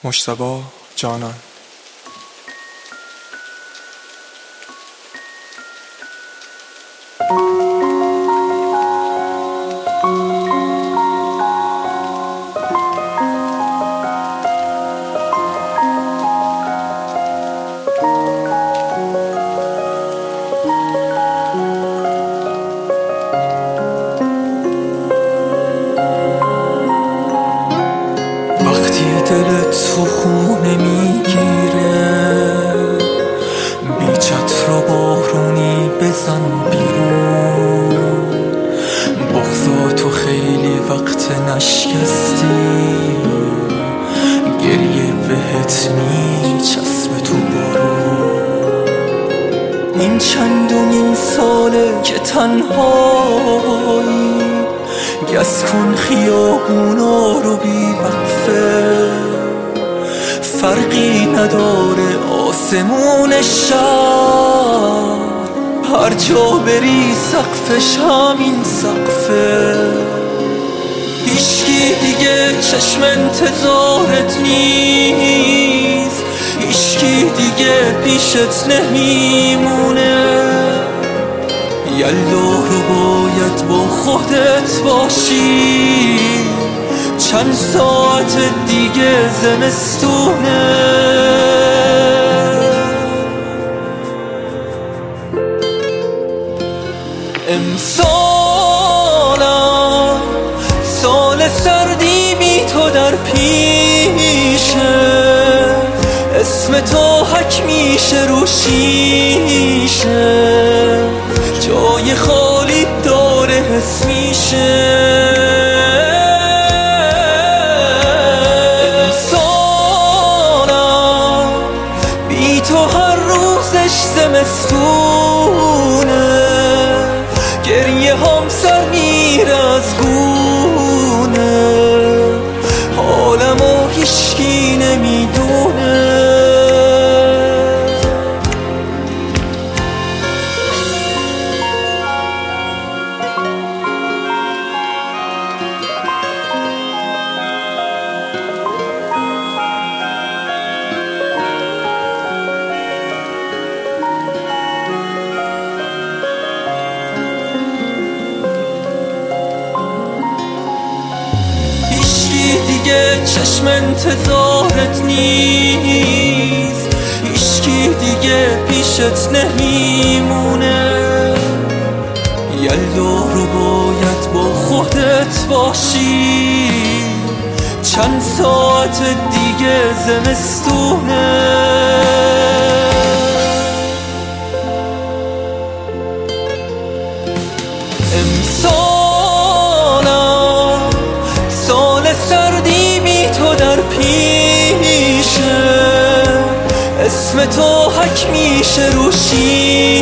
مجتبی جانان. دلت تو خونه میگیره، بی چتر و بارونی بزن بیرون. بغضا تو خیلی وقت نشکستی، گریه بهت میچسبه تو بارون. این چندمین ساله که تنهایی، گس کن خیابونا رو بی وقفه. فرقی نداره آسمون شهر، هر جا بری سقفش همین سقفه. هیچکی دیگه چشم انتظارت نیست، هیچکی دیگه پیشت نمیمونه. یلا رو باید با خودت باشی، چند ساعت دیگه زمستونه. امسالم سال سردی بی تو در پیشه، اسم تو حک میشه رو شیشه، جای خالی داره حس میشه. امسالم بی تو هر روزش زمستونه، گریه هم سر میره از گونه، حالمو هیچکی نمیدونه. دیگه چشم انتظارت نیست، هیچکی دیگه پیشت نمیمونه. یلا رو باید با خودت باشی، چند ساعت دیگه زمستونه. امسالم سال سردی بی تو در پیشه، اسم تو حک میشه رو شیشه.